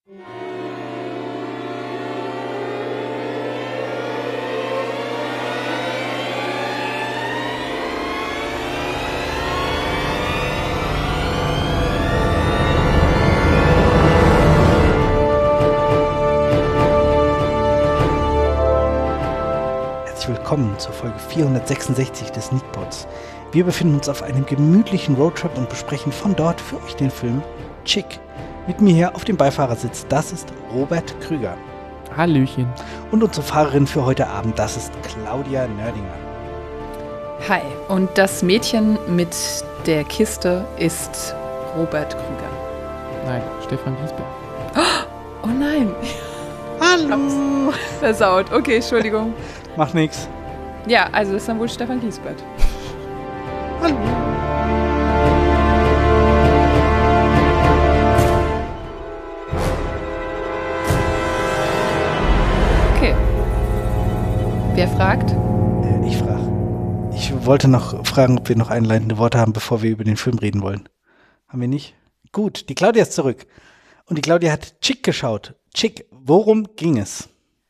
Willkommen zur Folge 466 des Sneakpods. Wir befinden uns auf einem gemütlichen Roadtrip und besprechen von dort für euch den Film Chick. Mit mir hier auf dem Beifahrersitz, das ist Robert Krüger. Hallöchen. Und unsere Fahrerin für heute Abend, das ist Claudia Nördinger. Hi, und das Mädchen mit der Kiste ist Robert Krüger. Nein, Stefan Giesberg. Oh nein. Hallo. Versaut. Okay, Entschuldigung. Macht nix. Ja, also das ist dann wohl Stefan Giesbert. Hallo. Okay. Wer fragt? Ich frage. Ich wollte noch fragen, ob wir noch einleitende Worte haben, bevor wir über den Film reden wollen. Haben wir nicht? Gut, die Claudia ist zurück. Und die Claudia hat Chick geschaut. Chick, worum ging es?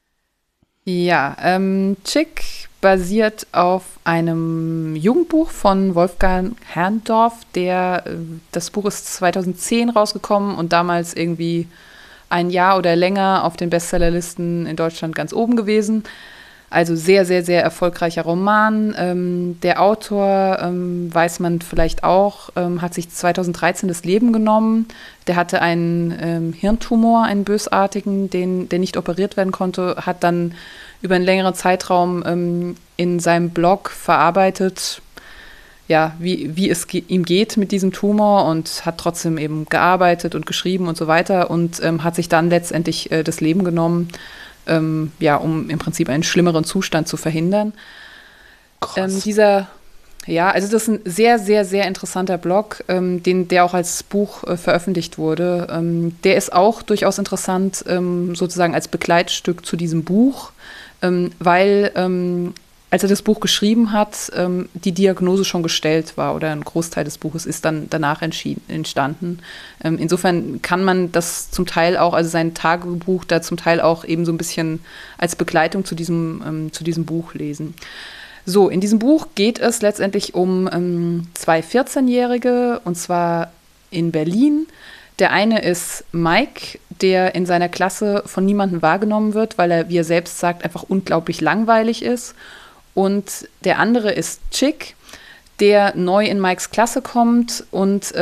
Ja, Chick basiert auf einem Jugendbuch von Wolfgang Herrndorf. Das Buch ist 2010 rausgekommen und damals irgendwie ein Jahr oder länger auf den Bestsellerlisten in Deutschland ganz oben gewesen. Also sehr, sehr, sehr erfolgreicher Roman. Der Autor, weiß man vielleicht auch, hat sich 2013 das Leben genommen. Der hatte einen Hirntumor, einen bösartigen, der nicht operiert werden konnte, hat dann über einen längeren Zeitraum in seinem Blog verarbeitet, ja, wie es ihm geht mit diesem Tumor und hat trotzdem eben gearbeitet und geschrieben und so weiter und hat sich dann letztendlich das Leben genommen, ja, um im Prinzip einen schlimmeren Zustand zu verhindern. Krass. Also das ist ein sehr, sehr, sehr interessanter Blog, der auch als Buch veröffentlicht wurde. Der ist auch durchaus interessant, sozusagen als Begleitstück zu diesem Buch, weil als er das Buch geschrieben hat, die Diagnose schon gestellt war oder ein Großteil des Buches ist dann danach entstanden. Insofern kann man das zum Teil auch, also sein Tagebuch da zum Teil auch eben so ein bisschen als Begleitung zu diesem Buch lesen. So, in diesem Buch geht es letztendlich um zwei 14-Jährige und zwar in Berlin. Der eine ist Mike, der in seiner Klasse von niemandem wahrgenommen wird, weil er, wie er selbst sagt, einfach unglaublich langweilig ist. Und der andere ist Chick, der neu in Mikes Klasse kommt und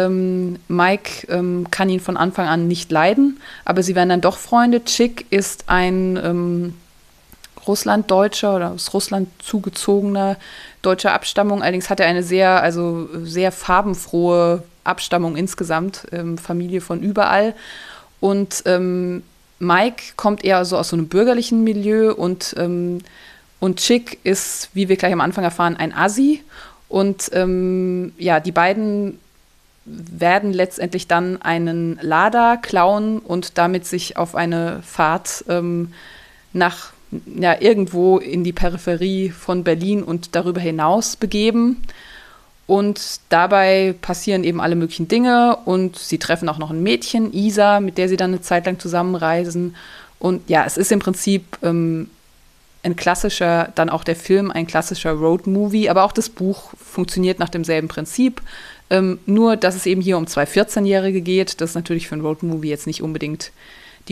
Mike kann ihn von Anfang an nicht leiden, aber sie werden dann doch Freunde. Chick ist ein Russlanddeutscher oder aus Russland zugezogener deutscher Abstammung. Allerdings hat er eine sehr farbenfrohe Abstammung insgesamt, Familie von überall. Und Mike kommt eher so aus so einem bürgerlichen Milieu und Chick ist, wie wir gleich am Anfang erfahren, ein Assi. Und die beiden werden letztendlich dann einen Lada klauen und damit sich auf eine Fahrt nach irgendwo in die Peripherie von Berlin und darüber hinaus begeben. Und dabei passieren eben alle möglichen Dinge und sie treffen auch noch ein Mädchen, Isa, mit der sie dann eine Zeit lang zusammenreisen. Und ja, es ist im Prinzip ein klassischer, dann auch der Film, ein klassischer Roadmovie, aber auch das Buch funktioniert nach demselben Prinzip. Nur, dass es eben hier um zwei 14-Jährige geht. Das ist natürlich für ein Roadmovie jetzt nicht unbedingt die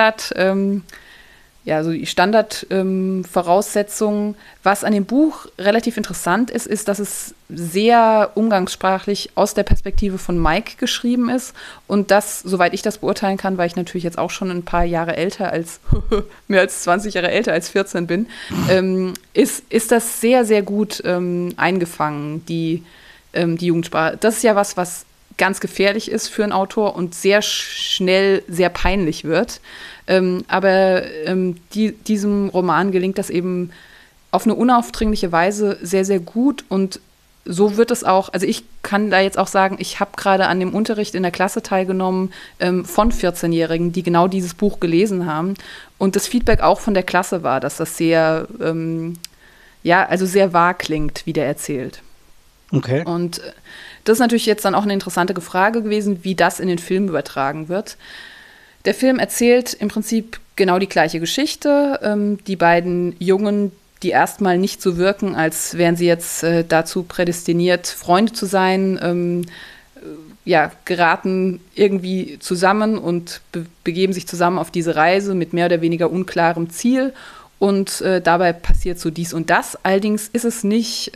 Standardvoraussetzungen. Was an dem Buch relativ interessant ist, dass es sehr umgangssprachlich aus der Perspektive von Mike geschrieben ist. Und das, soweit ich das beurteilen kann, weil ich natürlich jetzt auch schon ein paar Jahre älter als, mehr als 20 Jahre älter als 14 bin, ist das sehr, sehr gut eingefangen, die Jugendsprache. Das ist ja was ganz gefährlich ist für einen Autor und sehr schnell sehr peinlich wird. Aber diesem Roman gelingt das eben auf eine unaufdringliche Weise sehr, sehr gut und so wird es auch, also ich kann da jetzt auch sagen, ich habe gerade an dem Unterricht in der Klasse teilgenommen von 14-Jährigen, die genau dieses Buch gelesen haben und das Feedback auch von der Klasse war, dass das sehr, sehr wahr klingt, wie der erzählt. Okay. Und das ist natürlich jetzt dann auch eine interessante Frage gewesen, wie das in den Film übertragen wird. Der Film erzählt im Prinzip genau die gleiche Geschichte. Die beiden Jungen, die erstmal nicht so wirken, als wären sie jetzt dazu prädestiniert, Freunde zu sein, geraten irgendwie zusammen und begeben sich zusammen auf diese Reise mit mehr oder weniger unklarem Ziel. Und dabei passiert so dies und das. Allerdings ist es nicht,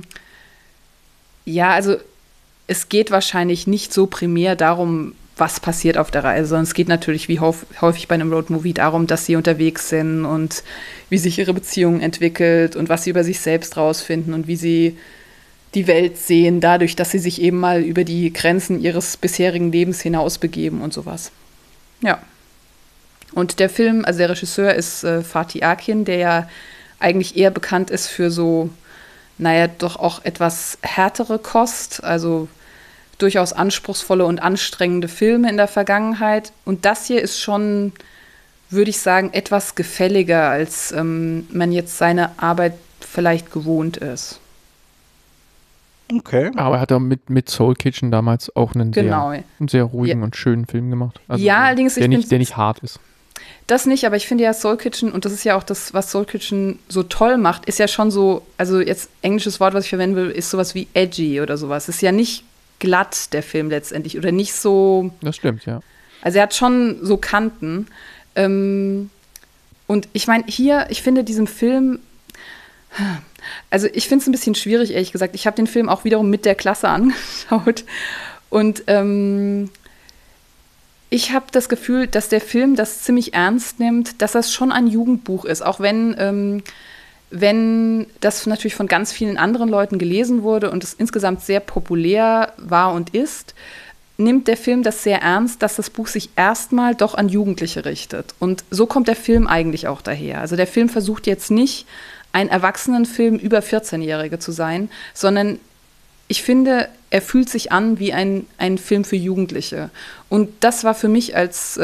es geht wahrscheinlich nicht so primär darum, was passiert auf der Reise, sondern es geht natürlich wie häufig bei einem Roadmovie darum, dass sie unterwegs sind und wie sich ihre Beziehung entwickelt und was sie über sich selbst rausfinden und wie sie die Welt sehen, dadurch, dass sie sich eben mal über die Grenzen ihres bisherigen Lebens hinaus begeben und sowas. Ja. Und der Film, also der Regisseur ist Fatih Akin, der ja eigentlich eher bekannt ist für so, doch auch etwas härtere Kost, also durchaus anspruchsvolle und anstrengende Filme in der Vergangenheit. Und das hier ist schon, würde ich sagen, etwas gefälliger, als man jetzt seine Arbeit vielleicht gewohnt ist. Okay. Aber er hat mit Soul Kitchen damals auch einen sehr ruhigen und schönen Film gemacht. Also allerdings der nicht hart ist. Das nicht, aber ich finde ja Soul Kitchen, und das ist ja auch das, was Soul Kitchen so toll macht, ist ja schon so, also jetzt englisches Wort, was ich verwenden will, ist sowas wie edgy oder sowas. Ist ja nicht glatt, der Film letztendlich, oder nicht so. Das stimmt, ja. Also er hat schon so Kanten. Und ich meine, ich finde diesen Film, also ich finde es ein bisschen schwierig, ehrlich gesagt. Ich habe den Film auch wiederum mit der Klasse angeschaut. Und ich habe das Gefühl, dass der Film das ziemlich ernst nimmt, dass das schon ein Jugendbuch ist, auch wenn das natürlich von ganz vielen anderen Leuten gelesen wurde und es insgesamt sehr populär war und ist, nimmt der Film das sehr ernst, dass das Buch sich erstmal doch an Jugendliche richtet. Und so kommt der Film eigentlich auch daher. Also der Film versucht jetzt nicht, ein Erwachsenenfilm über 14-Jährige zu sein, sondern ich finde, er fühlt sich an wie ein Film für Jugendliche. Und das war für mich als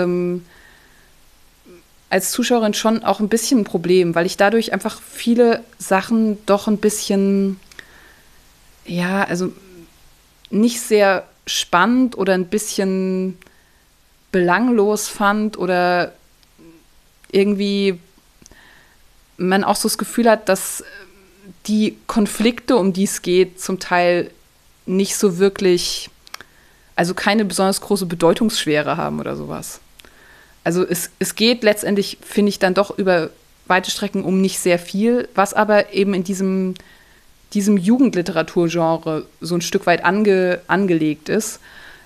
Zuschauerin schon auch ein bisschen ein Problem, weil ich dadurch einfach viele Sachen doch ein bisschen, nicht sehr spannend oder ein bisschen belanglos fand oder irgendwie man auch so das Gefühl hat, dass die Konflikte, um die es geht, zum Teil nicht so wirklich, also keine besonders große Bedeutungsschwere haben oder sowas. Also es geht letztendlich, finde ich, dann doch über weite Strecken um nicht sehr viel, was aber eben in diesem Jugendliteraturgenre so ein Stück weit angelegt ist.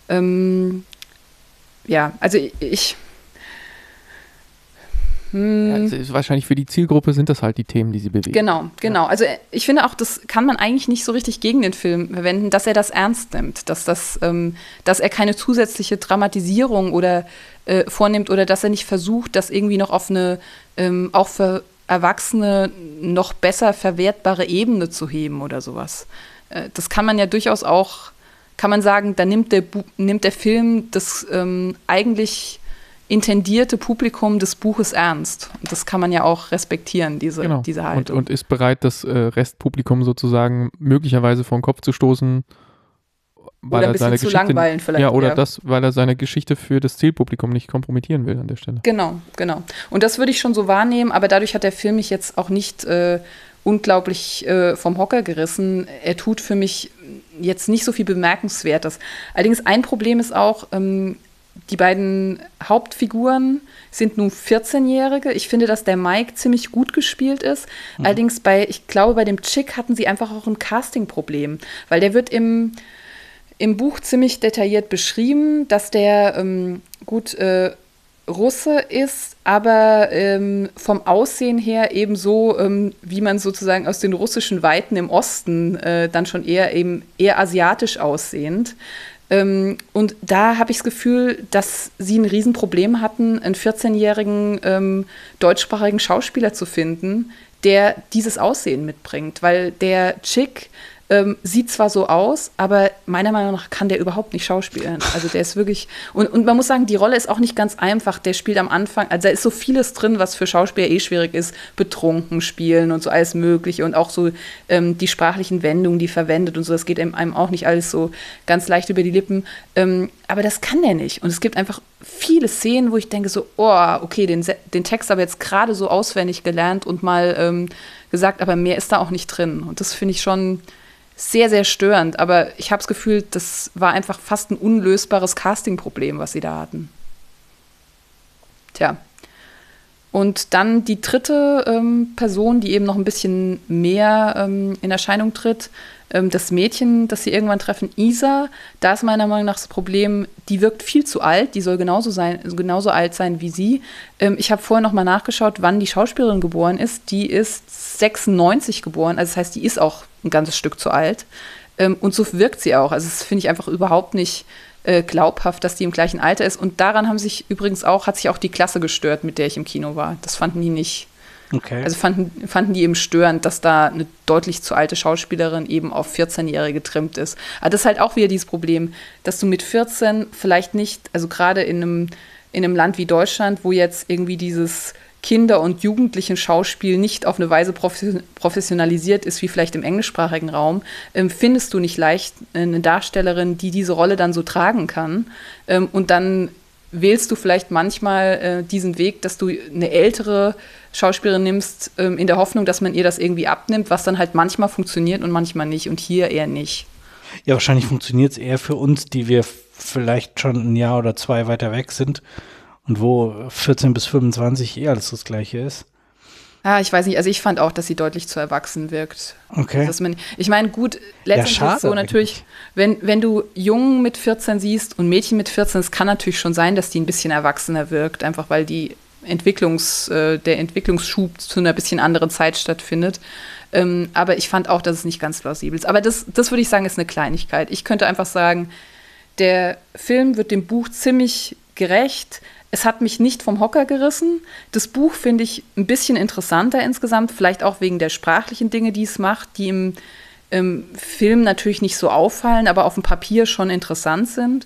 Also wahrscheinlich für die Zielgruppe sind das halt die Themen, die sie bewegen. Genau. Also ich finde auch, das kann man eigentlich nicht so richtig gegen den Film verwenden, dass er das ernst nimmt, dass er keine zusätzliche Dramatisierung oder vornimmt oder dass er nicht versucht, das irgendwie noch auf eine auch für Erwachsene noch besser verwertbare Ebene zu heben oder sowas. Das kann man ja durchaus auch, kann man sagen, da nimmt der Film das eigentlich intendierte Publikum des Buches ernst. Und das kann man ja auch respektieren, diese Haltung. Und ist bereit, das Restpublikum sozusagen möglicherweise vor den Kopf zu stoßen, weil oder ein bisschen zu langweilen vielleicht. Ja, oder weil er seine Geschichte für das Zielpublikum nicht kompromittieren will an der Stelle. Genau. Und das würde ich schon so wahrnehmen, aber dadurch hat der Film mich jetzt auch nicht unglaublich vom Hocker gerissen. Er tut für mich jetzt nicht so viel Bemerkenswertes. Allerdings ein Problem ist auch, die beiden Hauptfiguren sind nun 14-Jährige. Ich finde, dass der Mike ziemlich gut gespielt ist. Allerdings ich glaube, bei dem Chick hatten sie einfach auch ein Casting-Problem. Weil der wird im Buch ziemlich detailliert beschrieben, dass der Russe ist, aber vom Aussehen her ebenso, wie man sozusagen aus den russischen Weiten im Osten dann schon eher asiatisch aussehend. Und da habe ich das Gefühl, dass sie ein Riesenproblem hatten, einen 14-jährigen deutschsprachigen Schauspieler zu finden, der dieses Aussehen mitbringt. Weil der Chick sieht zwar so aus, aber meiner Meinung nach kann der überhaupt nicht schauspielen. Also der ist wirklich, und man muss sagen, die Rolle ist auch nicht ganz einfach. Der spielt am Anfang, also da ist so vieles drin, was für Schauspieler schwierig ist, betrunken spielen und so alles Mögliche und auch so die sprachlichen Wendungen, die verwendet und so, das geht einem auch nicht alles so ganz leicht über die Lippen. Aber das kann der nicht. Und es gibt einfach viele Szenen, wo ich denke so, oh, okay, den Text aber jetzt gerade so auswendig gelernt und mal gesagt, aber mehr ist da auch nicht drin. Und das finde ich schon sehr, sehr störend. Aber ich habe das Gefühl, das war einfach fast ein unlösbares Casting-Problem, was sie da hatten. Tja. Und dann die dritte Person, die eben noch ein bisschen mehr in Erscheinung tritt, das Mädchen, das sie irgendwann treffen, Isa, da ist meiner Meinung nach das Problem, die wirkt viel zu alt, die soll genauso alt sein wie sie. Ich habe vorher noch mal nachgeschaut, wann die Schauspielerin geboren ist. Die ist 96 geboren, also das heißt, die ist auch ein ganzes Stück zu alt. Und so wirkt sie auch. Also das finde ich einfach überhaupt nicht glaubhaft, dass die im gleichen Alter ist. Und daran hat sich auch die Klasse gestört, mit der ich im Kino war. Das fanden die nicht. Okay. Also fanden die eben störend, dass da eine deutlich zu alte Schauspielerin eben auf 14-Jährige getrimmt ist. Aber das ist halt auch wieder dieses Problem, dass du mit 14 vielleicht nicht, also gerade in einem Land wie Deutschland, wo jetzt irgendwie dieses Kinder- und Jugendlichen-Schauspiel nicht auf eine Weise professionalisiert ist, wie vielleicht im englischsprachigen Raum, findest du nicht leicht eine Darstellerin, die diese Rolle dann so tragen kann. Und dann wählst du vielleicht manchmal diesen Weg, dass du eine ältere Schauspielerin nimmst, in der Hoffnung, dass man ihr das irgendwie abnimmt, was dann halt manchmal funktioniert und manchmal nicht und hier eher nicht. Ja, wahrscheinlich funktioniert es eher für uns, die wir vielleicht schon ein Jahr oder zwei weiter weg sind und wo 14 bis 25 eher alles das Gleiche ist. Ah, ich weiß nicht, also ich fand auch, dass sie deutlich zu erwachsen wirkt. Okay. Ich meine, gut, letztendlich ist es so natürlich, wenn du Jungen mit 14 siehst und Mädchen mit 14, es kann natürlich schon sein, dass die ein bisschen erwachsener wirkt, einfach weil der Entwicklungsschub zu einer bisschen anderen Zeit stattfindet. Aber ich fand auch, dass es nicht ganz plausibel ist. Aber das würde ich sagen, ist eine Kleinigkeit. Ich könnte einfach sagen, der Film wird dem Buch ziemlich gerecht. Es hat mich nicht vom Hocker gerissen. Das Buch finde ich ein bisschen interessanter insgesamt, vielleicht auch wegen der sprachlichen Dinge, die es macht, die im Film natürlich nicht so auffallen, aber auf dem Papier schon interessant sind.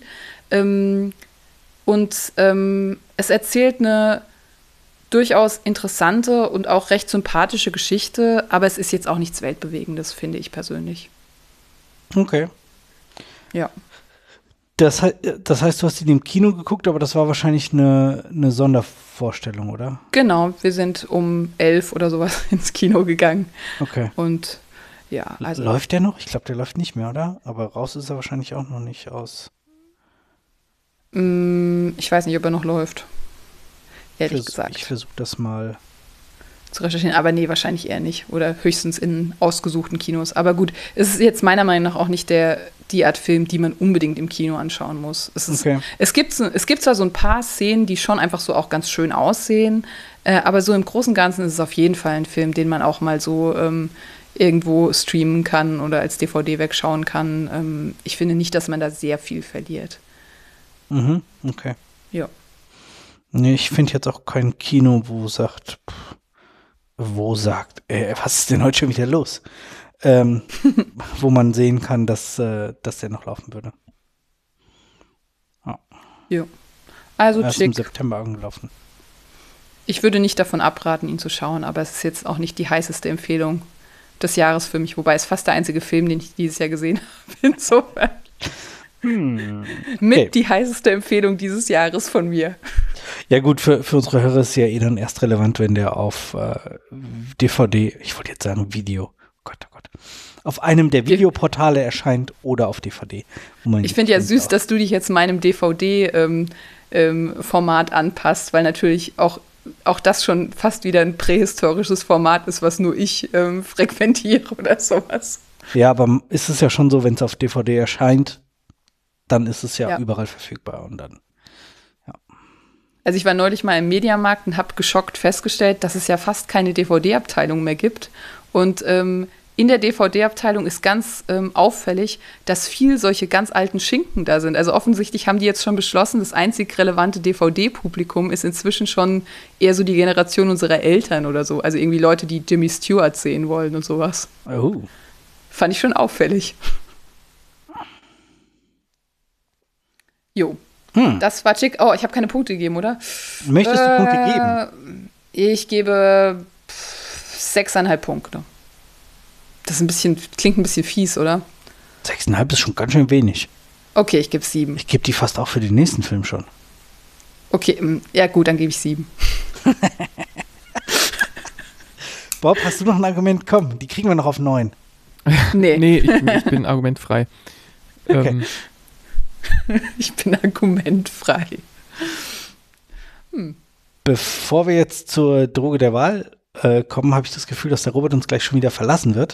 Es erzählt eine durchaus interessante und auch recht sympathische Geschichte, aber es ist jetzt auch nichts Weltbewegendes, finde ich persönlich. Okay. Ja. Das heißt, du hast ihn im Kino geguckt, aber das war wahrscheinlich eine Sondervorstellung, oder? Genau, wir sind um 11 oder sowas ins Kino gegangen. Okay. Und ja, also. Läuft der noch? Ich glaube, der läuft nicht mehr, oder? Aber raus ist er wahrscheinlich auch noch nicht aus. Ich weiß nicht, ob er noch läuft. Ehrlich gesagt. Ich versuche das mal zu recherchieren, aber nee, wahrscheinlich eher nicht. Oder höchstens in ausgesuchten Kinos. Aber gut, es ist jetzt meiner Meinung nach auch nicht die Art Film, die man unbedingt im Kino anschauen muss. Es gibt zwar so ein paar Szenen, die schon einfach so auch ganz schön aussehen, aber so im Großen und Ganzen ist es auf jeden Fall ein Film, den man auch mal so irgendwo streamen kann oder als DVD wegschauen kann. Ich finde nicht, dass man da sehr viel verliert. Mhm, okay. Ja. Nee, ich finde jetzt auch kein Kino, wo sagt, was ist denn heute schon wieder los? Wo man sehen kann, dass der noch laufen würde. Ja. Also er ist im September angelaufen. Ich würde nicht davon abraten, ihn zu schauen, aber es ist jetzt auch nicht die heißeste Empfehlung des Jahres für mich, wobei es fast der einzige Film, den ich dieses Jahr gesehen habe. Insofern. Mit die heißeste Empfehlung dieses Jahres von mir. Ja gut, für unsere Hörer ist es ja dann erst relevant, wenn der auf DVD, ich wollte jetzt sagen Video, oh Gott, auf einem der Videoportale erscheint oder auf DVD. Ich finde ja süß, dass du dich jetzt meinem DVD-Format anpasst, weil natürlich auch das schon fast wieder ein prähistorisches Format ist, was nur ich frequentiere oder sowas. Ja, aber ist es ja schon so, wenn es auf DVD erscheint, dann ist es ja überall verfügbar und dann, ja. Also ich war neulich mal im Mediamarkt und habe geschockt festgestellt, dass es ja fast keine DVD-Abteilung mehr gibt. Und in der DVD-Abteilung ist ganz auffällig, dass viel solche ganz alten Schinken da sind. Also offensichtlich haben die jetzt schon beschlossen, das einzig relevante DVD-Publikum ist inzwischen schon eher so die Generation unserer Eltern oder so. Also irgendwie Leute, die Jimmy Stewart sehen wollen und sowas. Oh. Fand ich schon auffällig. Jo. Das war Chick. Oh, ich habe keine Punkte gegeben, oder? Möchtest du Punkte geben? Ich gebe 6,5 Punkte. Das ist klingt ein bisschen fies, oder? 6,5 ist schon ganz schön wenig. Okay, ich gebe 7. Ich gebe die fast auch für den nächsten Film schon. Okay, ja gut, dann gebe ich 7. Bob, hast du noch ein Argument? Komm, die kriegen wir noch auf 9. Nee, ich bin argumentfrei. Okay. Ich bin argumentfrei. Bevor wir jetzt zur Droge der Wahl kommen, habe ich das Gefühl, dass der Robert uns gleich schon wieder verlassen wird.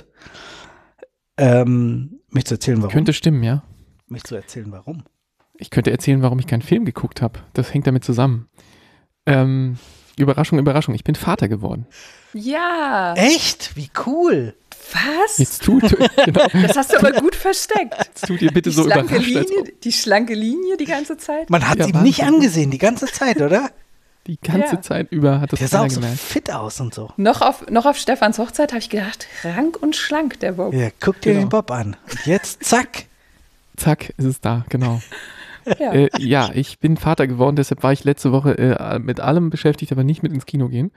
Möchtest du erzählen, warum? Könnte stimmen, ja. Möchtest du erzählen, warum? Ich könnte erzählen, warum ich keinen Film geguckt habe. Das hängt damit zusammen. Überraschung, Überraschung. Ich bin Vater geworden. Ja. Echt? Wie cool. Was? Jetzt genau. Das hast du aber gut versteckt. Jetzt tut ihr bitte so überrascht. Die schlanke Linie die ganze Zeit. Man hat ihm nicht angesehen, die ganze Zeit, oder? Die ganze Zeit über hat das der sah auch so gemerkt. fit aus und so. Noch auf Stefans Hochzeit habe ich gedacht, rank und schlank, der Bob. Ja, guck dir den Bob an. Und jetzt, zack. Zack, ist es da, genau. Ja. Ich bin Vater geworden, deshalb war ich letzte Woche mit allem beschäftigt, aber nicht mit ins Kino gehen.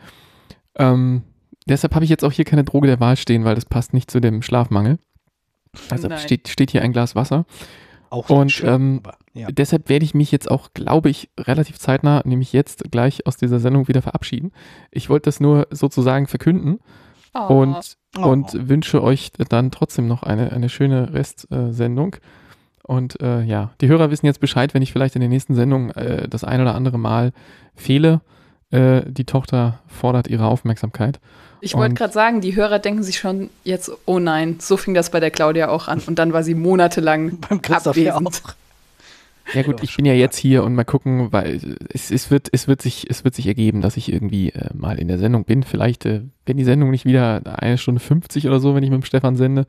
Deshalb habe ich jetzt auch hier keine Droge der Wahl stehen, weil das passt nicht zu dem Schlafmangel. Also steht hier ein Glas Wasser. Auch und schön, aber, ja. Deshalb werde ich mich jetzt auch, glaube ich, relativ zeitnah, nämlich jetzt gleich aus dieser Sendung wieder verabschieden. Ich wollte das nur sozusagen verkünden und wünsche euch dann trotzdem noch eine schöne Restsendung. Und die Hörer wissen jetzt Bescheid, wenn ich vielleicht in der nächsten Sendung das ein oder andere Mal fehle. Die Tochter fordert ihre Aufmerksamkeit. Ich wollte gerade sagen, die Hörer denken sich schon jetzt, oh nein, so fing das bei der Claudia auch an. Und dann war sie monatelang beim Christoph abwesend. ja auch. Ja gut, ich bin ja jetzt hier und mal gucken, weil es wird sich ergeben, dass ich irgendwie mal in der Sendung bin. Vielleicht, wenn die Sendung nicht wieder 1 Stunde 50 oder so, wenn ich mit dem Stefan sende,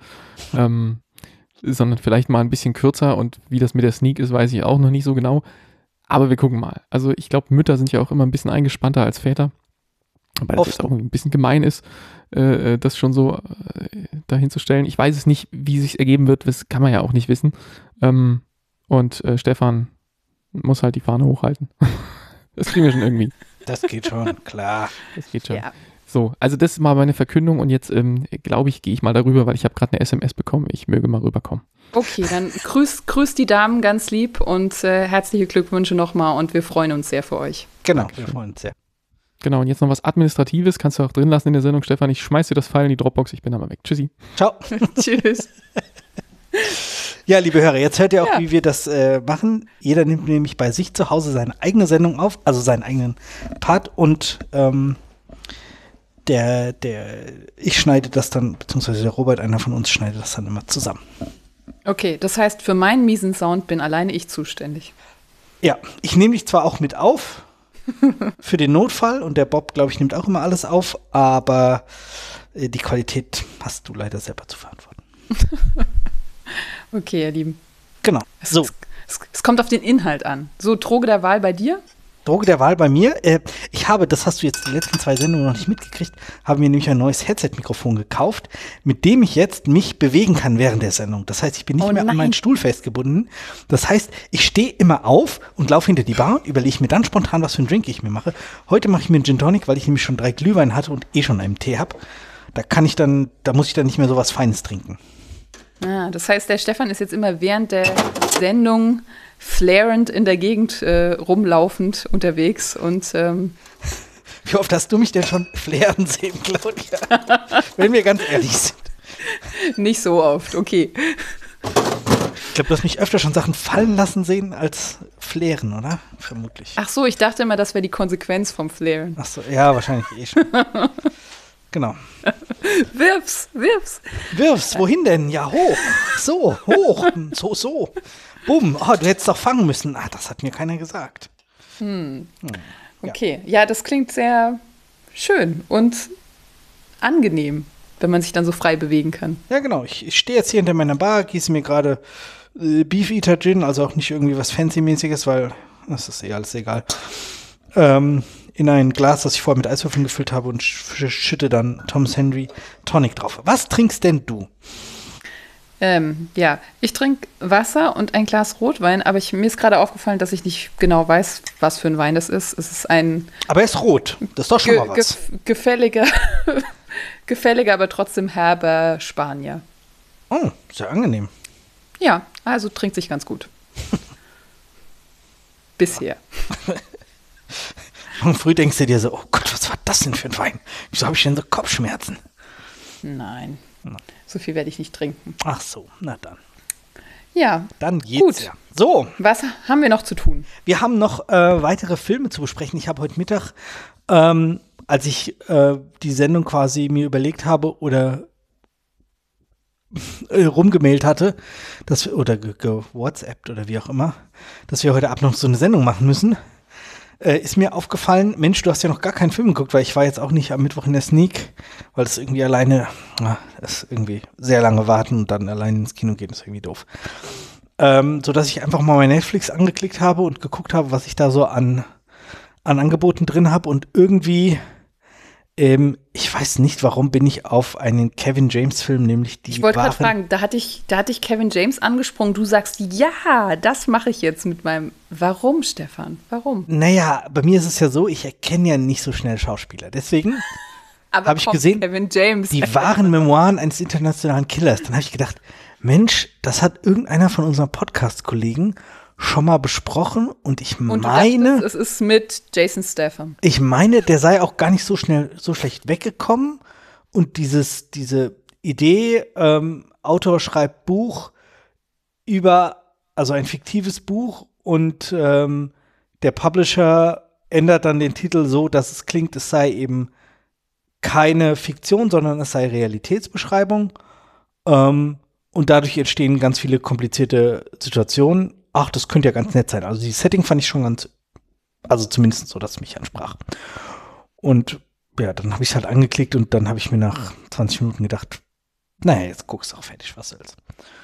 sondern vielleicht mal ein bisschen kürzer, und wie das mit der Sneak ist, weiß ich auch noch nicht so genau. Aber wir gucken mal. Also ich glaube, Mütter sind ja auch immer ein bisschen eingespannter als Väter. Weil das jetzt auch ein bisschen gemein ist, das schon so dahin zu stellen. Ich weiß es nicht, wie es sich ergeben wird, das kann man ja auch nicht wissen. Und Stefan muss halt die Fahne hochhalten. Das kriegen wir schon irgendwie. Das geht schon, klar. Das geht schon. Ja. So, also das ist mal meine Verkündung, und jetzt glaube ich, gehe ich mal darüber, weil ich habe gerade eine SMS bekommen. Ich möge mal rüberkommen. Okay, dann grüß die Damen ganz lieb und herzliche Glückwünsche nochmal, und wir freuen uns sehr für euch. Genau, wir freuen uns sehr. Genau, und jetzt noch was Administratives, kannst du auch drin lassen in der Sendung, Stefan. Ich schmeiß dir das Pfeil in die Dropbox, ich bin aber weg. Tschüssi. Ciao. Tschüss. Ja, liebe Hörer, jetzt hört ihr auch, wie wir das machen. Jeder nimmt nämlich bei sich zu Hause seine eigene Sendung auf, also seinen eigenen Part, und ich schneide das dann, beziehungsweise der Robert, einer von uns, schneidet das dann immer zusammen. Okay, das heißt, für meinen miesen Sound bin alleine ich zuständig. Ja, ich nehme dich zwar auch mit auf, für den Notfall, und der Bob, glaube ich, nimmt auch immer alles auf, aber die Qualität hast du leider selber zu verantworten. Okay, ihr Lieben. Genau. So. Es kommt auf den Inhalt an. So, Droge der Wahl bei dir? Droge der Wahl bei mir. Ich habe, das hast du jetzt die letzten 2 Sendungen noch nicht mitgekriegt, habe mir nämlich ein neues Headset-Mikrofon gekauft, mit dem ich jetzt mich bewegen kann während der Sendung. Das heißt, ich bin nicht mehr an meinen Stuhl festgebunden. Das heißt, ich stehe immer auf und laufe hinter die Bar und überlege mir dann spontan, was für einen Drink ich mir mache. Heute mache ich mir einen Gin Tonic, weil ich nämlich schon 3 Glühwein hatte und schon einen Tee habe. Da muss ich dann nicht mehr so was Feines trinken. Ah, das heißt, der Stefan ist jetzt immer während der Sendung flairend in der Gegend rumlaufend unterwegs und Wie oft hast du mich denn schon flären sehen, Claudia? Wenn wir ganz ehrlich sind. Nicht so oft, okay. Ich glaube, du hast mich öfter schon Sachen fallen lassen sehen als flären, oder? Vermutlich. Ach so, ich dachte immer, das wäre die Konsequenz vom Flaren. Ach so, ja, wahrscheinlich schon. Genau. Wirf's. Wirf's, wohin denn? Ja, hoch. So, hoch. So. Bumm. Oh, du hättest doch fangen müssen. Ah, das hat mir keiner gesagt. Okay, ja, das klingt sehr schön und angenehm, wenn man sich dann so frei bewegen kann. Ja, genau. Ich stehe jetzt hier hinter meiner Bar, gieße mir gerade Beef Eater Gin, also auch nicht irgendwie was Fancy-mäßiges, weil das ist alles egal. In ein Glas, das ich vorher mit Eiswürfeln gefüllt habe, und schütte dann Thomas Henry Tonic drauf. Was trinkst denn du? Ja, ich trinke Wasser und ein Glas Rotwein, aber mir ist gerade aufgefallen, dass ich nicht genau weiß, was für ein Wein das ist. Es ist ein Aber er ist rot. Das ist doch schon mal was. Gefälliger, aber trotzdem herber Spanier. Oh, sehr angenehm. Ja, also trinkt sich ganz gut. Bisher. Und früh denkst du dir so, oh Gott, was war das denn für ein Wein? Wieso habe ich denn so Kopfschmerzen? Nein, so viel werde ich nicht trinken. Ach so, na dann. Ja, dann geht's gut. Ja. So. Was haben wir noch zu tun? Wir haben noch weitere Filme zu besprechen. Ich habe heute Mittag, als ich die Sendung quasi mir überlegt habe oder rumgemailt hatte, dass wir, oder gewhatsappt oder wie auch immer, dass wir heute Abend noch so eine Sendung machen müssen, ist mir aufgefallen, Mensch, du hast ja noch gar keinen Film geguckt, weil ich war jetzt auch nicht am Mittwoch in der Sneak, weil das irgendwie alleine, das irgendwie sehr lange warten und dann allein ins Kino gehen, ist irgendwie doof. Sodass ich einfach mal mein Netflix angeklickt habe und geguckt habe, was ich da so an Angeboten drin habe und irgendwie ich weiß nicht, warum bin ich auf einen Kevin James Film, nämlich die Ich wollte gerade fragen, da hatte ich Kevin James angesprochen. Du sagst, ja, das mache ich jetzt mit meinem. Warum, Stefan? Warum? Naja, bei mir ist es ja so, ich erkenne ja nicht so schnell Schauspieler. Deswegen habe ich gesehen, Kevin James. Die wahren Memoiren eines internationalen Killers. Dann habe ich gedacht, Mensch, das hat irgendeiner von unseren Podcast-Kollegen schon mal besprochen und ich meine, es ist mit Jason Statham. Ich meine, der sei auch gar nicht so schlecht weggekommen und diese Idee, Autor schreibt Buch also ein fiktives Buch und der Publisher ändert dann den Titel so, dass es klingt, es sei eben keine Fiktion, sondern es sei Realitätsbeschreibung und dadurch entstehen ganz viele komplizierte Situationen. Ach, das könnte ja ganz nett sein. Also die Setting fand ich schon also zumindest so, dass es mich ansprach. Und ja, dann habe ich es halt angeklickt und dann habe ich mir nach 20 Minuten gedacht, naja, jetzt guckst du auch fertig, was soll's.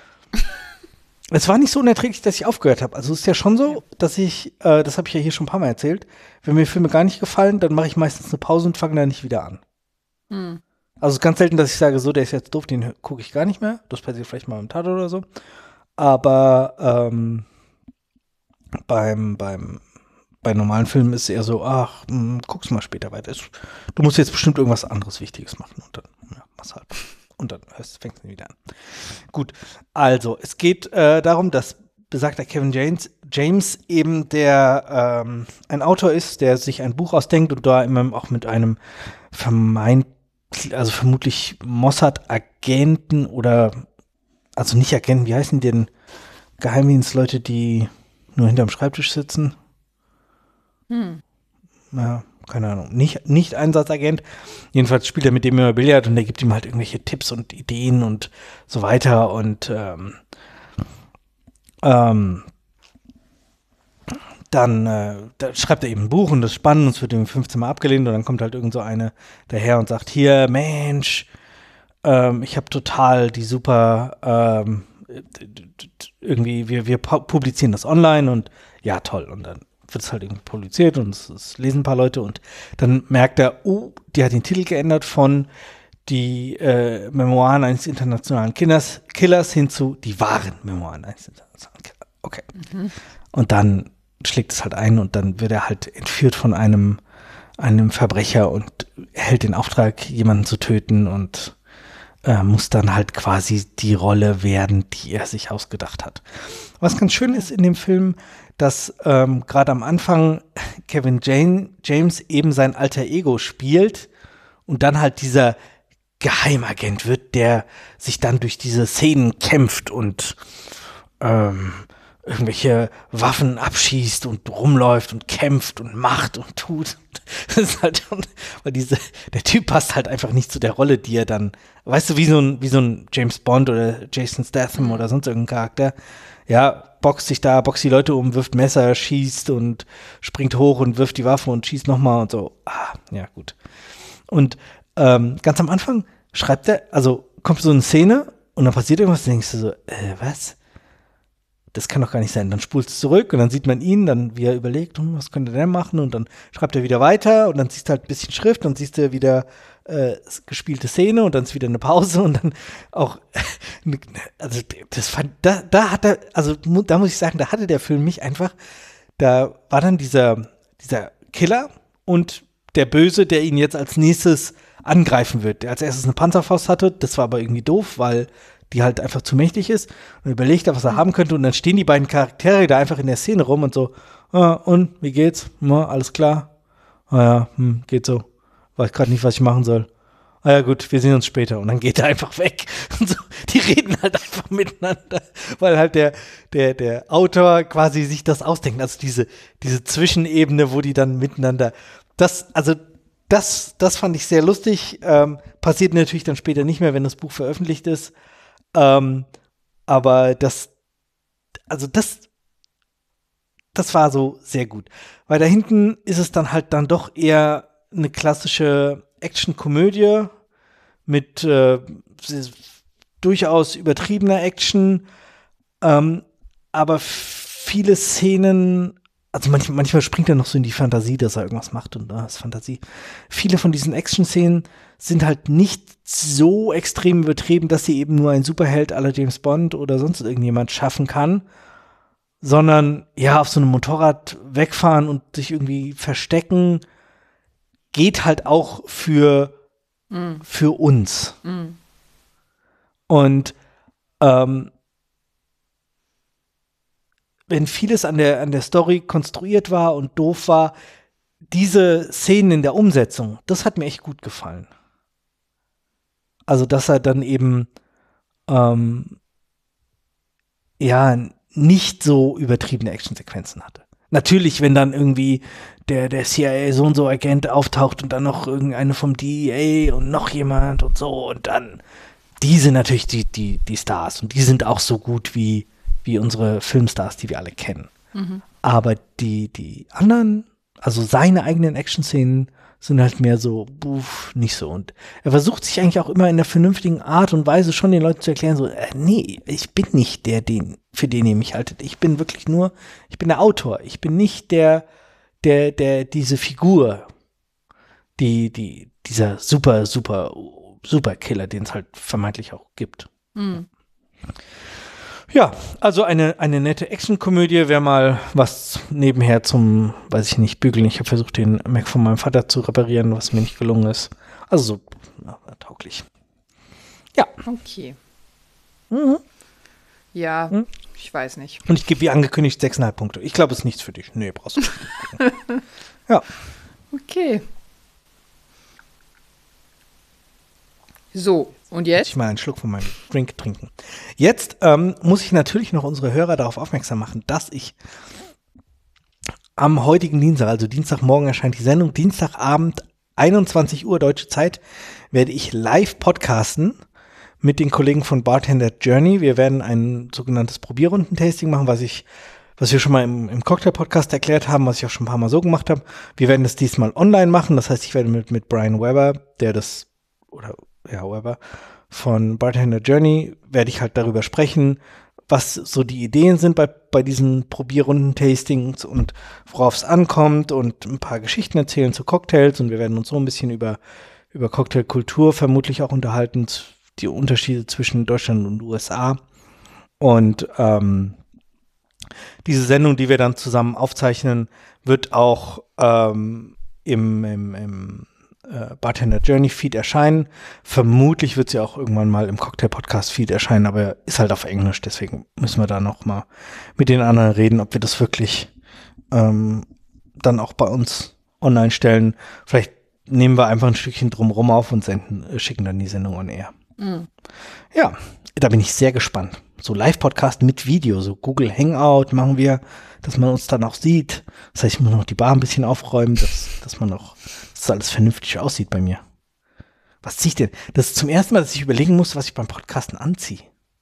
Es war nicht so unerträglich, dass ich aufgehört habe. Also es ist ja schon so, dass ich, das habe ich ja hier schon ein paar Mal erzählt, wenn mir Filme gar nicht gefallen, dann mache ich meistens eine Pause und fange da nicht wieder an. Also es ist ganz selten, dass ich sage, so, der ist jetzt doof, den gucke ich gar nicht mehr. Das passiert vielleicht mal im Tatort oder so. Aber bei normalen Filmen ist es eher so, ach, guck's mal später weiter. Du musst jetzt bestimmt irgendwas anderes Wichtiges machen und dann, ja, mach's halt. Und dann fängst du wieder an. Gut, also, es geht darum, dass besagter Kevin James eben ein Autor ist, der sich ein Buch ausdenkt und da immer auch mit einem vermutlich Mossad-Agenten oder, also nicht Agenten, wie heißen die denn Geheimdienstleute, die nur hinterm Schreibtisch sitzen? Ja, keine Ahnung. Nicht Einsatzagent. Jedenfalls spielt er mit dem immer Billard und der gibt ihm halt irgendwelche Tipps und Ideen und so weiter und dann da schreibt er eben ein Buch und das ist spannend und es wird ihm 15 Mal abgelehnt und dann kommt halt irgend so eine daher und sagt, hier, Mensch, ich habe total die super irgendwie, wir publizieren das online und ja, toll. Und dann wird es halt irgendwie publiziert und es lesen ein paar Leute und dann merkt er, oh, die hat den Titel geändert von die Memoiren eines internationalen Killers hin zu die wahren Memoiren eines internationalen Killers. Okay. Und dann schlägt es halt ein und dann wird er halt entführt von einem Verbrecher und erhält den Auftrag, jemanden zu töten und muss dann halt quasi die Rolle werden, die er sich ausgedacht hat. Was ganz schön ist in dem Film, dass gerade am Anfang Kevin James eben sein alter Ego spielt und dann halt dieser Geheimagent wird, der sich dann durch diese Szenen kämpft und irgendwelche Waffen abschießt und rumläuft und kämpft und macht und tut. Das ist halt schon, weil der Typ passt halt einfach nicht zu der Rolle, die er dann, weißt du, wie so ein James Bond oder Jason Statham oder sonst irgendein Charakter, ja, boxt die Leute um, wirft Messer, schießt und springt hoch und wirft die Waffe und schießt nochmal und so. Ja, gut. Und ganz am Anfang kommt so eine Szene und dann passiert irgendwas, und denkst du so, was? das kann doch gar nicht sein. Dann spulst du zurück und dann sieht man ihn, dann wie er überlegt, was könnte der machen, und dann schreibt er wieder weiter und dann siehst du halt ein bisschen Schrift und siehst du wieder gespielte Szene und dann ist wieder eine Pause und dann auch, also das fand, da hat er, also da muss ich sagen, da hatte der Film mich einfach, da war dann dieser Killer und der Böse, der ihn jetzt als nächstes angreifen wird, der als erstes eine Panzerfaust hatte, das war aber irgendwie doof, weil die halt einfach zu mächtig ist, und überlegt, was er haben könnte, und dann stehen die beiden Charaktere da einfach in der Szene rum und so, und, wie geht's? Alles klar? Geht so. Weiß gerade nicht, was ich machen soll. Ja gut, wir sehen uns später, und dann geht er einfach weg. Und so, die reden halt einfach miteinander, weil halt der Autor quasi sich das ausdenkt, also diese Zwischenebene, wo die dann miteinander, das fand ich sehr lustig, passiert natürlich dann später nicht mehr, wenn das Buch veröffentlicht ist. Aber das war so sehr gut. Weil da hinten ist es dann halt dann doch eher eine klassische Action-Komödie mit durchaus übertriebener Action, aber viele Szenen, also manchmal springt er noch so in die Fantasie, dass er irgendwas macht, und da ist Fantasie. Viele von diesen Action-Szenen sind halt nicht so extrem übertrieben, dass sie eben nur ein Superheld à la James Bond oder sonst irgendjemand schaffen kann, sondern ja, auf so einem Motorrad wegfahren und sich irgendwie verstecken, geht halt auch für uns. Und wenn vieles an der Story konstruiert war und doof war, diese Szenen in der Umsetzung, das hat mir echt gut gefallen. Also, dass er dann eben nicht so übertriebene Actionsequenzen hatte. Natürlich, wenn dann irgendwie der CIA so und so Agent auftaucht und dann noch irgendeine vom DEA und noch jemand und so, und dann, die sind natürlich die Stars, und die sind auch so gut wie unsere Filmstars, die wir alle kennen. Aber die anderen, also seine eigenen Action-Szenen, sind halt mehr so, nicht so. Und er versucht sich eigentlich auch immer in der vernünftigen Art und Weise schon den Leuten zu erklären, so, nee, ich bin nicht für den ihr mich haltet. Ich bin wirklich ich bin der Autor. Ich bin nicht der diese Figur, dieser super Killer, den es halt vermeintlich auch gibt. Ja, also eine nette Actionkomödie, wäre mal was nebenher zum, weiß ich nicht, Bügeln. Ich habe versucht, den Mac von meinem Vater zu reparieren, was mir nicht gelungen ist. Also so tauglich. Ja. Okay. Ja, ich weiß nicht. Und ich gebe wie angekündigt 6,5 Punkte. Ich glaube, es ist nichts für dich. Nee, brauchst du nicht. Ja. Okay. So, und jetzt? Muss ich mal einen Schluck von meinem Drink trinken. Jetzt muss ich natürlich noch unsere Hörer darauf aufmerksam machen, dass ich am heutigen Dienstag, also Dienstagmorgen erscheint die Sendung, Dienstagabend 21 Uhr deutsche Zeit, werde ich live podcasten mit den Kollegen von Bartender Journey. Wir werden ein sogenanntes Probierrunden-Tasting machen, was wir schon mal im Cocktail-Podcast erklärt haben, was ich auch schon ein paar Mal so gemacht habe. Wir werden das diesmal online machen. Das heißt, ich werde mit Brian Weber, Weber von Bartender Journey, werde ich halt darüber sprechen, was so die Ideen sind bei diesen Probierrunden-Tastings und worauf es ankommt, und ein paar Geschichten erzählen zu Cocktails, und wir werden uns so ein bisschen über Cocktailkultur vermutlich auch unterhalten, die Unterschiede zwischen Deutschland und USA. Und diese Sendung, die wir dann zusammen aufzeichnen, wird auch im Bartender Journey Feed erscheinen. Vermutlich wird sie auch irgendwann mal im Cocktail Podcast Feed erscheinen, aber ist halt auf Englisch, deswegen müssen wir da noch mal mit den anderen reden, ob wir das wirklich dann auch bei uns online stellen. Vielleicht nehmen wir einfach ein Stückchen drumherum auf und schicken dann die Sendung on air. Ja, da bin ich sehr gespannt. So Live-Podcast mit Video, so Google Hangout machen wir, dass man uns dann auch sieht. Das heißt, ich muss noch die Bar ein bisschen aufräumen, dass alles vernünftig aussieht bei mir. Was ziehe ich denn? Das ist zum ersten Mal, dass ich überlegen muss, was ich beim Podcasten anziehe.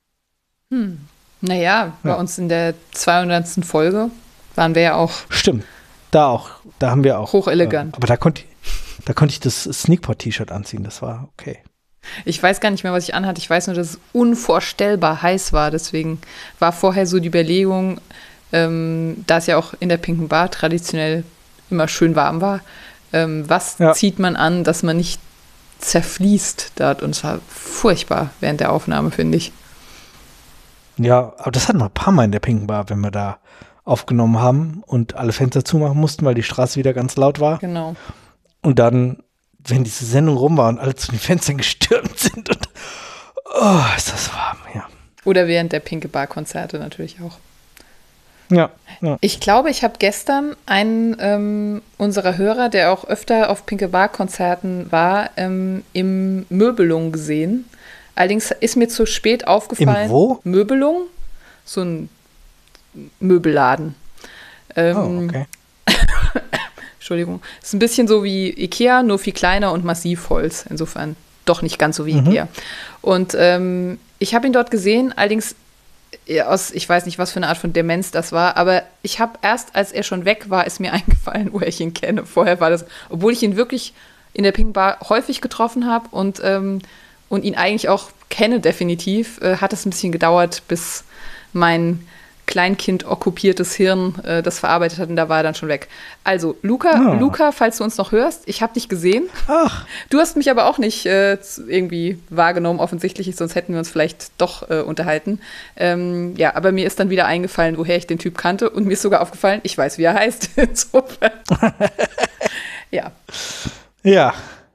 Naja, bei uns in der 200. Folge waren wir ja auch. Stimmt, da haben wir auch. Hochelegant. Aber da konnte ich das Sneakpot-T-Shirt anziehen, das war okay. Ich weiß gar nicht mehr, was ich anhatte. Ich weiß nur, dass es unvorstellbar heiß war. Deswegen war vorher so die Überlegung, da es ja auch in der Pinken Bar traditionell immer schön warm war, was zieht man an, dass man nicht zerfließt dort. Und es war furchtbar während der Aufnahme, finde ich. Ja, aber das hatten wir ein paar Mal in der Pinken Bar, wenn wir da aufgenommen haben und alle Fenster zumachen mussten, weil die Straße wieder ganz laut war. Genau. Und dann, wenn diese Sendung rum war und alle zu den Fenstern gestürmt sind und ist das warm, ja. Oder während der Pinke Bar-Konzerte natürlich auch. Ja. Ich glaube, ich habe gestern einen unserer Hörer, der auch öfter auf Pinke Bar-Konzerten war, im Möbelung gesehen. Allerdings ist mir zu spät aufgefallen. Im wo? Möbelung, so ein Möbelladen. Okay. Entschuldigung. Ist ein bisschen so wie Ikea, nur viel kleiner und Massivholz. Insofern doch nicht ganz so wie Ikea. Und ich habe ihn dort gesehen, allerdings ich weiß nicht, was für eine Art von Demenz das war, aber ich habe erst, als er schon weg war, ist mir eingefallen, woher ich ihn kenne. Vorher war das, obwohl ich ihn wirklich in der Pink Bar häufig getroffen habe und ihn eigentlich auch kenne definitiv, hat es ein bisschen gedauert, bis mein Kleinkind-okkupiertes Hirn das verarbeitet hat und da war er dann schon weg. Also, Luca, falls du uns noch hörst, ich habe dich gesehen. Ach. Du hast mich aber auch nicht irgendwie wahrgenommen, offensichtlich, sonst hätten wir uns vielleicht doch unterhalten. Aber mir ist dann wieder eingefallen, woher ich den Typ kannte und mir ist sogar aufgefallen, ich weiß, wie er heißt. Insofern. Ja. Ja.